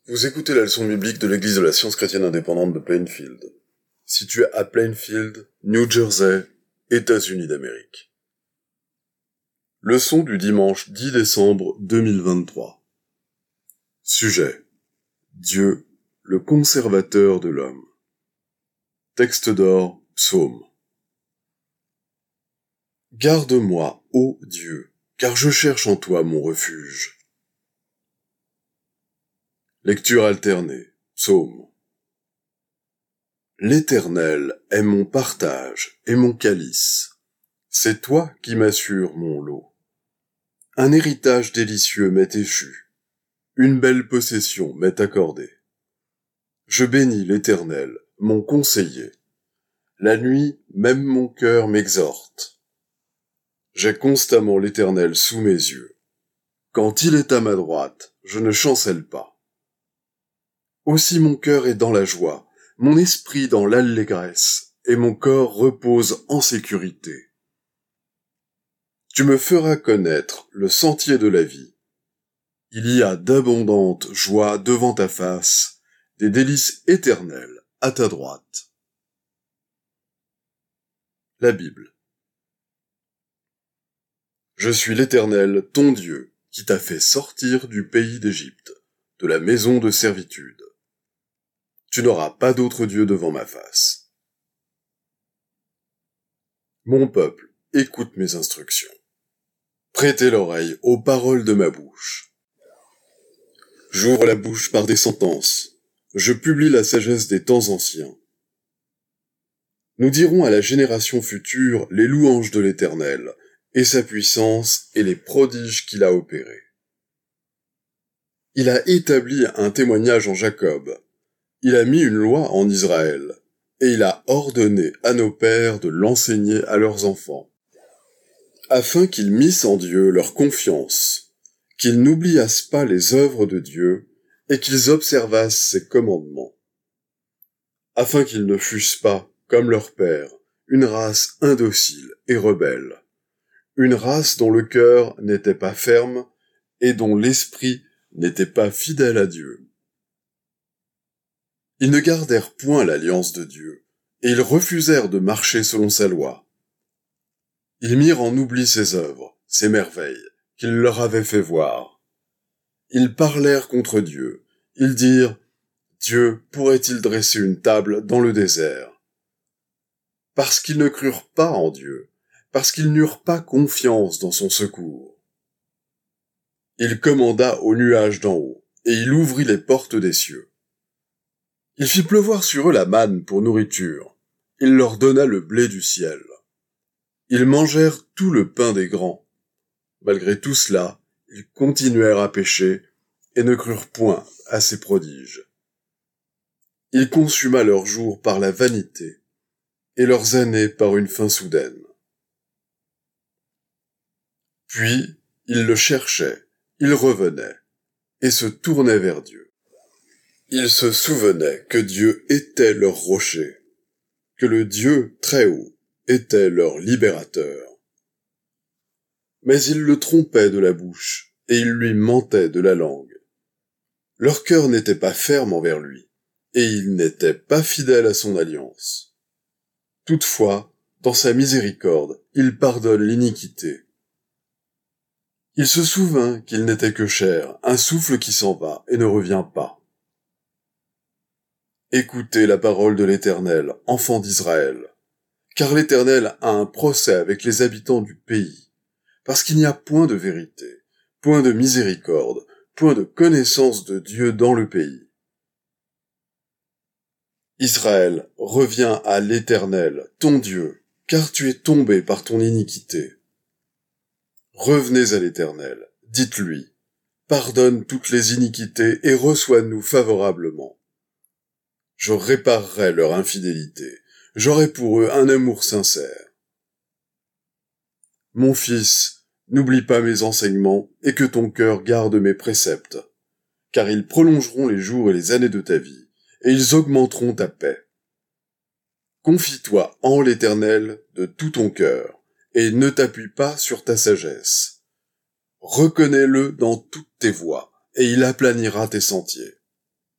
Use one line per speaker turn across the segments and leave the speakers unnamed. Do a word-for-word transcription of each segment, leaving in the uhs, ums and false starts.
Vous écoutez la leçon biblique de l'Église de la Science chrétienne indépendante de Plainfield, située à Plainfield, New Jersey, États-Unis d'Amérique. Leçon du dimanche dix décembre deux mille vingt-trois. Sujet: Dieu, le conservateur de l'homme. Texte d'or, psaume. Garde-moi, ô Dieu, car je cherche en toi mon refuge. Lecture alternée, psaume. L'Éternel est mon partage et mon calice. C'est toi qui m'assures mon lot. Un héritage délicieux m'est échu. Une belle possession m'est accordée. Je bénis l'Éternel, mon conseiller. La nuit, même mon cœur m'exhorte. J'ai constamment l'Éternel sous mes yeux. Quand il est à ma droite, je ne chancelle pas. Aussi mon cœur est dans la joie, mon esprit dans l'allégresse, et mon corps repose en sécurité. Tu me feras connaître le sentier de la vie. Il y a d'abondantes joies devant ta face, des délices éternelles à ta droite. La Bible. Je suis l'Éternel, ton Dieu, qui t'a fait sortir du pays d'Égypte, de la maison de servitude. Tu n'auras pas d'autre Dieu devant ma face. Mon peuple, écoute mes instructions. Prêtez l'oreille aux paroles de ma bouche. J'ouvre la bouche par des sentences. Je publie la sagesse des temps anciens. Nous dirons à la génération future les louanges de l'Éternel, et sa puissance et les prodiges qu'il a opérés. Il a établi un témoignage en Jacob. Il a mis une loi en Israël, et il a ordonné à nos pères de l'enseigner à leurs enfants, afin qu'ils missent en Dieu leur confiance, qu'ils n'oubliassent pas les œuvres de Dieu, et qu'ils observassent ses commandements, afin qu'ils ne fussent pas, comme leurs pères, une race indocile et rebelle, une race dont le cœur n'était pas ferme, et dont l'esprit n'était pas fidèle à Dieu. Ils ne gardèrent point l'alliance de Dieu, et ils refusèrent de marcher selon sa loi. Ils mirent en oubli ses œuvres, ses merveilles, qu'il leur avait fait voir. Ils parlèrent contre Dieu. Ils dirent, Dieu pourrait-il dresser une table dans le désert? Parce qu'ils ne crurent pas en Dieu, parce qu'ils n'eurent pas confiance dans son secours. Il commanda aux nuages d'en haut, et il ouvrit les portes des cieux. Il fit pleuvoir sur eux la manne pour nourriture. Il leur donna le blé du ciel. Ils mangèrent tout le pain des grands. Malgré tout cela, ils continuèrent à pécher et ne crurent point à ses prodiges. Il consuma leurs jours par la vanité et leurs années par une fin soudaine. Puis, ils le cherchaient, ils revenaient et se tournaient vers Dieu. Ils se souvenaient que Dieu était leur rocher, que le Dieu très haut était leur libérateur. Mais ils le trompaient de la bouche, et ils lui mentaient de la langue. Leur cœur n'était pas ferme envers lui, et ils n'étaient pas fidèles à son alliance. Toutefois, dans sa miséricorde, il pardonne l'iniquité. Il se souvint qu'il n'était que chair, un souffle qui s'en va et ne revient pas. Écoutez la parole de l'Éternel, enfants d'Israël, car l'Éternel a un procès avec les habitants du pays, parce qu'il n'y a point de vérité, point de miséricorde, point de connaissance de Dieu dans le pays. Israël, reviens à l'Éternel, ton Dieu, car tu es tombé par ton iniquité. Revenez à l'Éternel, dites-lui, pardonne toutes les iniquités et reçois-nous favorablement. Je réparerai leur infidélité, j'aurai pour eux un amour sincère. Mon fils, n'oublie pas mes enseignements et que ton cœur garde mes préceptes, car ils prolongeront les jours et les années de ta vie, et ils augmenteront ta paix. Confie-toi en l'Éternel de tout ton cœur, et ne t'appuie pas sur ta sagesse. Reconnais-le dans toutes tes voies, et il aplanira tes sentiers.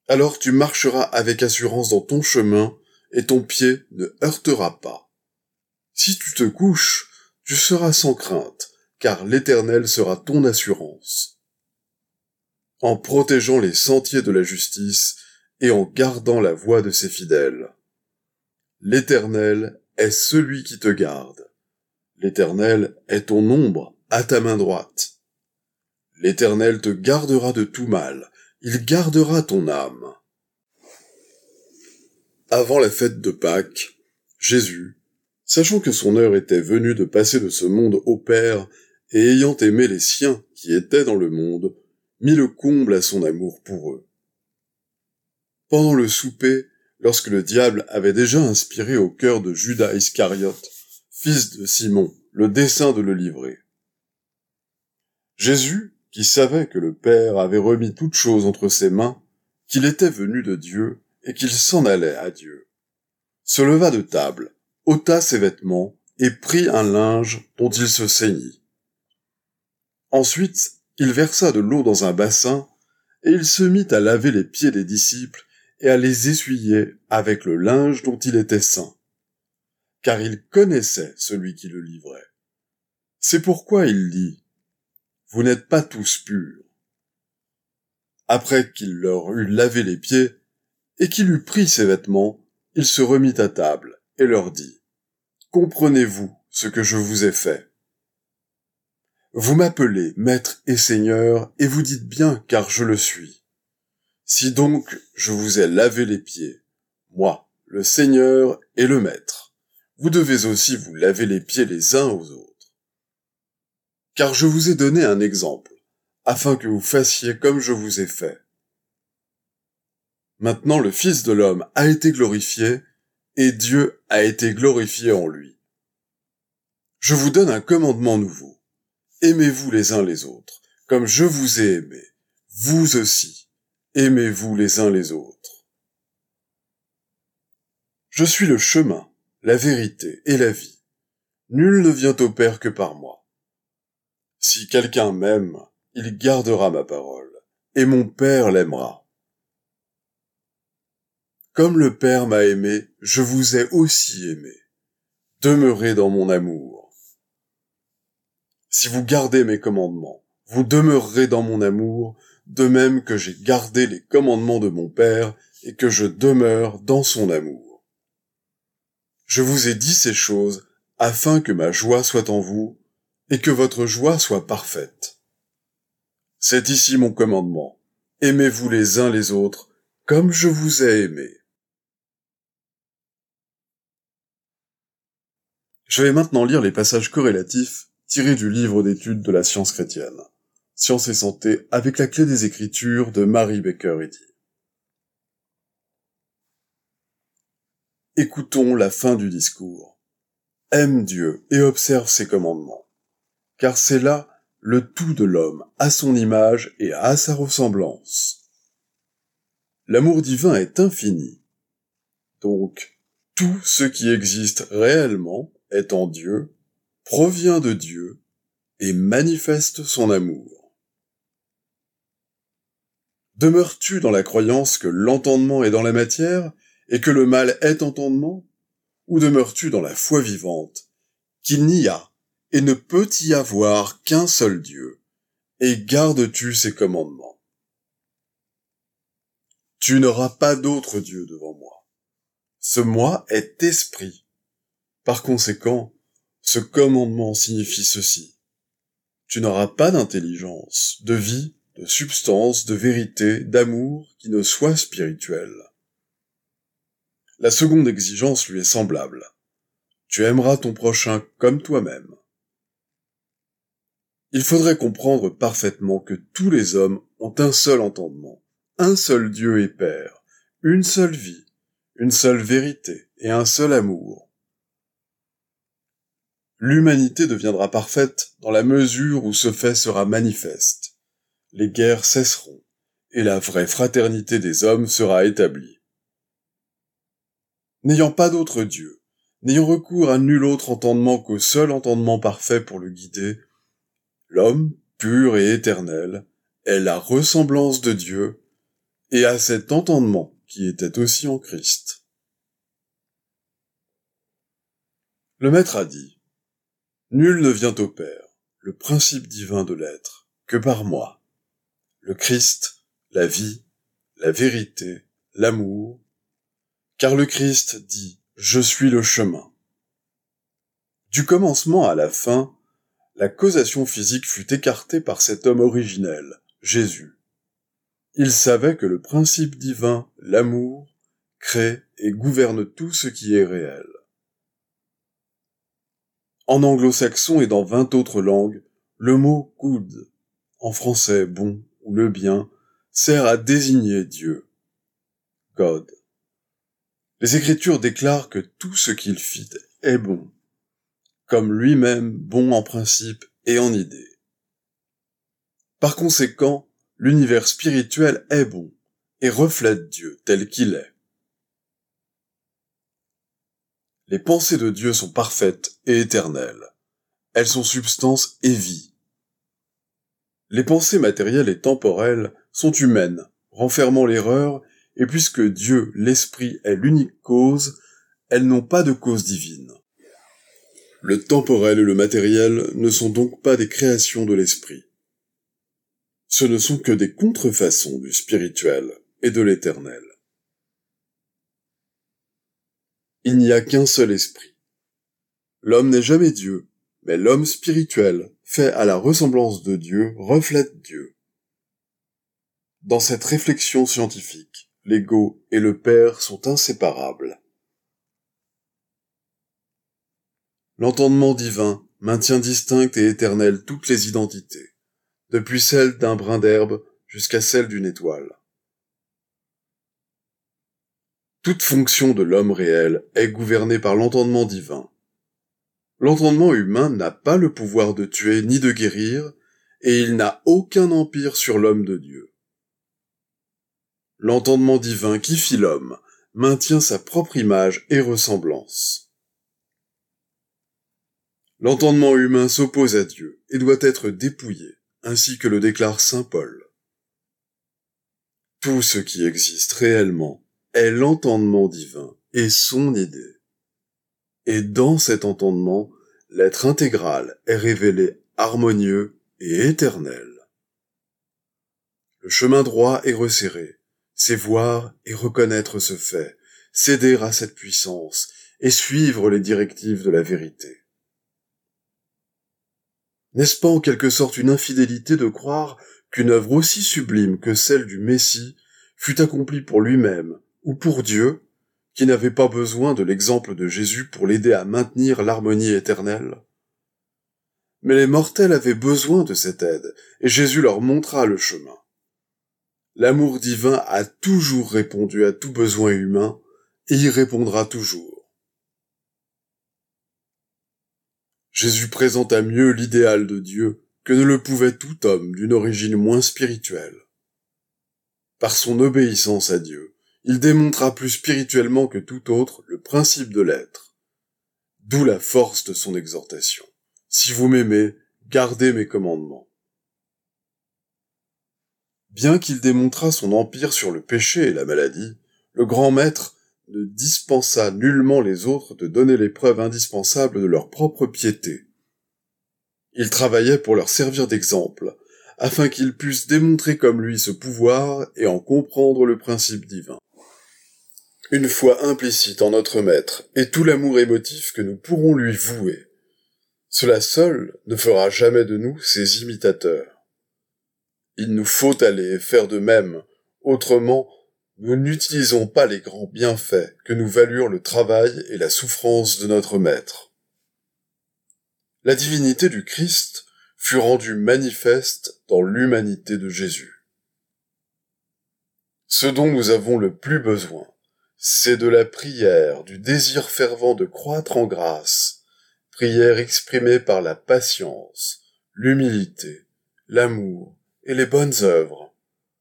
Alors tu marcheras avec assurance dans ton chemin, et ton pied ne heurtera pas. Si tu te couches, tu seras sans crainte, car l'Éternel sera ton assurance. En protégeant les sentiers de la justice et en gardant la voie de ses fidèles. L'Éternel est celui qui te garde. L'Éternel est ton ombre à ta main droite. L'Éternel te gardera de tout mal, il gardera ton âme. Avant la fête de Pâques, Jésus, sachant que son heure était venue de passer de ce monde au Père, et ayant aimé les siens qui étaient dans le monde, mit le comble à son amour pour eux. Pendant le souper, lorsque le diable avait déjà inspiré au cœur de Judas Iscariote, fils de Simon, le dessein de le livrer. Jésus, qui savait que le Père avait remis toutes choses entre ses mains, qu'il était venu de Dieu et qu'il s'en allait à Dieu, se leva de table, ôta ses vêtements et prit un linge dont il se ceignit. Ensuite, il versa de l'eau dans un bassin et il se mit à laver les pieds des disciples et à les essuyer avec le linge dont il était ceint, car il connaissait celui qui le livrait. C'est pourquoi il dit « Vous n'êtes pas tous purs ». Après qu'il leur eut lavé les pieds et qu'il eut pris ses vêtements, il se remit à table et leur dit « Comprenez-vous ce que je vous ai fait ? Vous m'appelez Maître et Seigneur, et vous dites bien, car je le suis. Si donc je vous ai lavé les pieds, moi, le Seigneur et le Maître, vous devez aussi vous laver les pieds les uns aux autres. Car je vous ai donné un exemple, afin que vous fassiez comme je vous ai fait. Maintenant le Fils de l'homme a été glorifié, et Dieu a été glorifié en lui. Je vous donne un commandement nouveau. Aimez-vous les uns les autres, comme je vous ai aimé. Vous aussi, aimez-vous les uns les autres. Je suis le chemin, la vérité et la vie. Nul ne vient au Père que par moi. Si quelqu'un m'aime, il gardera ma parole, et mon Père l'aimera. Comme le Père m'a aimé, je vous ai aussi aimé. Demeurez dans mon amour. Si vous gardez mes commandements, vous demeurerez dans mon amour, de même que j'ai gardé les commandements de mon Père et que je demeure dans son amour. Je vous ai dit ces choses afin que ma joie soit en vous et que votre joie soit parfaite. C'est ici mon commandement. Aimez-vous les uns les autres comme je vous ai aimés. Je vais maintenant lire les passages corrélatifs tirés du livre d'études de la science chrétienne, Science et santé avec la clé des Écritures de Mary Baker Eddy. Écoutons la fin du discours. Aime Dieu et observe ses commandements, car c'est là le tout de l'homme, à son image et à sa ressemblance. L'amour divin est infini, donc tout ce qui existe réellement est en Dieu, provient de Dieu et manifeste son amour. Demeures-tu dans la croyance que l'entendement est dans la matière et que le mal est entendement, ou demeures-tu dans la foi vivante qu'il n'y a et ne peut y avoir qu'un seul Dieu, et gardes-tu ses commandements? Tu n'auras pas d'autre Dieu devant moi. Ce moi est esprit. Par conséquent, ce commandement signifie ceci. Tu n'auras pas d'intelligence, de vie, de substance, de vérité, d'amour qui ne soit spirituel. La seconde exigence lui est semblable. Tu aimeras ton prochain comme toi-même. Il faudrait comprendre parfaitement que tous les hommes ont un seul entendement, un seul Dieu et Père, une seule vie, une seule vérité et un seul amour. L'humanité deviendra parfaite dans la mesure où ce fait sera manifeste. Les guerres cesseront, et la vraie fraternité des hommes sera établie. N'ayant pas d'autre Dieu, n'ayant recours à nul autre entendement qu'au seul entendement parfait pour le guider, l'homme, pur et éternel, est la ressemblance de Dieu, et à cet entendement qui était aussi en Christ. Le Maître a dit, « Nul ne vient au Père, le principe divin de l'être, que par moi. Le Christ, la vie, la vérité, l'amour, car le Christ dit, je suis le chemin. » Du commencement à la fin, la causation physique fut écartée par cet homme originel, Jésus. Il savait que le principe divin, l'amour, crée et gouverne tout ce qui est réel. En anglo-saxon et dans vingt autres langues, le mot « good », en français « bon » ou « le bien », sert à désigner Dieu, God. Les Écritures déclarent que tout ce qu'il fit est bon, comme lui-même bon en principe et en idée. Par conséquent, l'univers spirituel est bon et reflète Dieu tel qu'il est. Les pensées de Dieu sont parfaites et éternelles. Elles sont substance et vie. Les pensées matérielles et temporelles sont humaines, renfermant l'erreur, et puisque Dieu, l'Esprit, est l'unique cause, elles n'ont pas de cause divine. Le temporel et le matériel ne sont donc pas des créations de l'Esprit. Ce ne sont que des contrefaçons du spirituel et de l'éternel. Il n'y a qu'un seul esprit. L'homme n'est jamais Dieu, mais l'homme spirituel, fait à la ressemblance de Dieu, reflète Dieu. Dans cette réflexion scientifique, l'ego et le Père sont inséparables. L'entendement divin maintient distinctes et éternelles toutes les identités, depuis celle d'un brin d'herbe jusqu'à celle d'une étoile. Toute fonction de l'homme réel est gouvernée par l'entendement divin. L'entendement humain n'a pas le pouvoir de tuer ni de guérir, et il n'a aucun empire sur l'homme de Dieu. L'entendement divin qui fit l'homme maintient sa propre image et ressemblance. L'entendement humain s'oppose à Dieu et doit être dépouillé, ainsi que le déclare saint Paul. Tout ce qui existe réellement est l'entendement divin et son idée. Et dans cet entendement, l'être intégral est révélé harmonieux et éternel. Le chemin droit est resserré, c'est voir et reconnaître ce fait, céder à cette puissance et suivre les directives de la vérité. N'est-ce pas en quelque sorte une infidélité de croire qu'une œuvre aussi sublime que celle du Messie fut accomplie pour lui-même ou pour Dieu, qui n'avait pas besoin de l'exemple de Jésus pour l'aider à maintenir l'harmonie éternelle? Mais les mortels avaient besoin de cette aide, et Jésus leur montra le chemin. L'amour divin a toujours répondu à tout besoin humain, et y répondra toujours. Jésus présenta mieux l'idéal de Dieu que ne le pouvait tout homme d'une origine moins spirituelle. Par son obéissance à Dieu, il démontra plus spirituellement que tout autre le principe de l'être. D'où la force de son exhortation. Si vous m'aimez, gardez mes commandements. Bien qu'il démontrât son empire sur le péché et la maladie, le grand maître ne dispensa nullement les autres de donner les preuves indispensables de leur propre piété. Il travaillait pour leur servir d'exemple, afin qu'ils puissent démontrer comme lui ce pouvoir et en comprendre le principe divin. Une foi implicite en notre Maître et tout l'amour émotif que nous pourrons lui vouer. Cela seul ne fera jamais de nous ses imitateurs. Il nous faut aller et faire de même, autrement, nous n'utilisons pas les grands bienfaits que nous valurent le travail et la souffrance de notre Maître. La divinité du Christ fut rendue manifeste dans l'humanité de Jésus. Ce dont nous avons le plus besoin, c'est de la prière, du désir fervent de croître en grâce, prière exprimée par la patience, l'humilité, l'amour et les bonnes œuvres.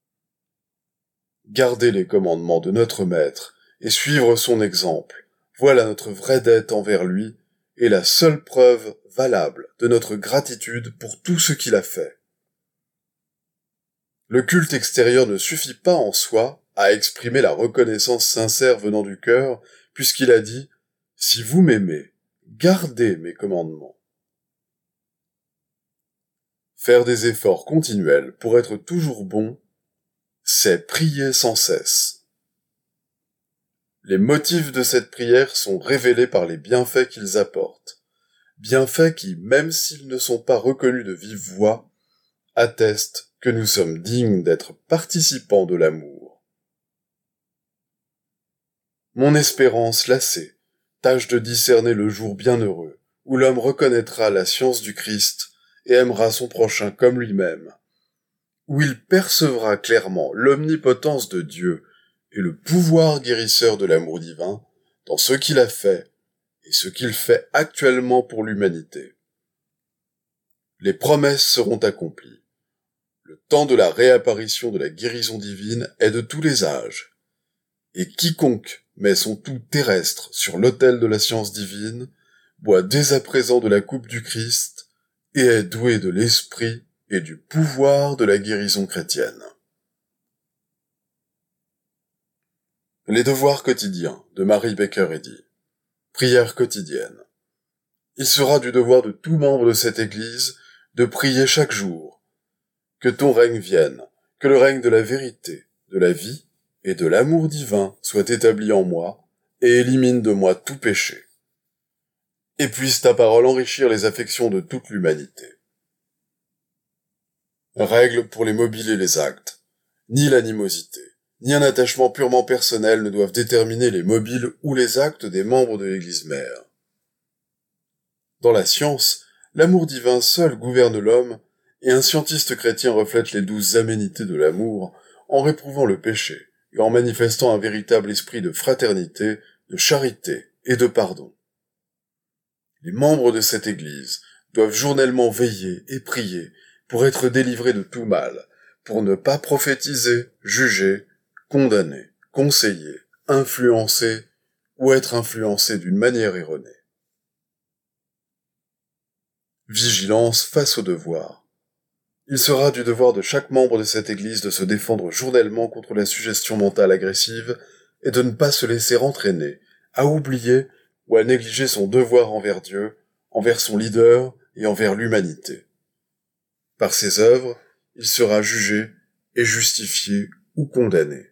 Garder les commandements de notre Maître et suivre son exemple, voilà notre vraie dette envers lui et la seule preuve valable de notre gratitude pour tout ce qu'il a fait. Le culte extérieur ne suffit pas en soi, a exprimé la reconnaissance sincère venant du cœur, puisqu'il a dit « Si vous m'aimez, gardez mes commandements ». Faire des efforts continuels pour être toujours bon, c'est prier sans cesse. Les motifs de cette prière sont révélés par les bienfaits qu'ils apportent, bienfaits qui, même s'ils ne sont pas reconnus de vive voix, attestent que nous sommes dignes d'être participants de l'amour. Mon espérance lassée tâche de discerner le jour bienheureux où l'homme reconnaîtra la science du Christ et aimera son prochain comme lui-même, où il percevra clairement l'omnipotence de Dieu et le pouvoir guérisseur de l'amour divin dans ce qu'il a fait et ce qu'il fait actuellement pour l'humanité. Les promesses seront accomplies. Le temps de la réapparition de la guérison divine est de tous les âges, et quiconque met son tout terrestre sur l'autel de la science divine boit dès à présent de la coupe du Christ et est doué de l'esprit et du pouvoir de la guérison chrétienne. Les devoirs quotidiens de Mary Baker Eddy. Prière quotidienne. Il sera du devoir de tout membre de cette Église de prier chaque jour. Que ton règne vienne, que le règne de la vérité, de la vie et de l'amour divin soit établi en moi et élimine de moi tout péché. Et puisse ta parole enrichir les affections de toute l'humanité. Règle pour les mobiles et les actes. Ni l'animosité, ni un attachement purement personnel ne doivent déterminer les mobiles ou les actes des membres de l'Église mère. Dans la science, l'amour divin seul gouverne l'homme, et un scientiste chrétien reflète les douces aménités de l'amour en réprouvant le péché et en manifestant un véritable esprit de fraternité, de charité et de pardon. Les membres de cette Église doivent journellement veiller et prier pour être délivrés de tout mal, pour ne pas prophétiser, juger, condamner, conseiller, influencer ou être influencés d'une manière erronée. Vigilance face au devoir. Il sera du devoir de chaque membre de cette Église de se défendre journellement contre la suggestion mentale agressive et de ne pas se laisser entraîner, à oublier ou à négliger son devoir envers Dieu, envers son leader et envers l'humanité. Par ses œuvres, il sera jugé et justifié ou condamné.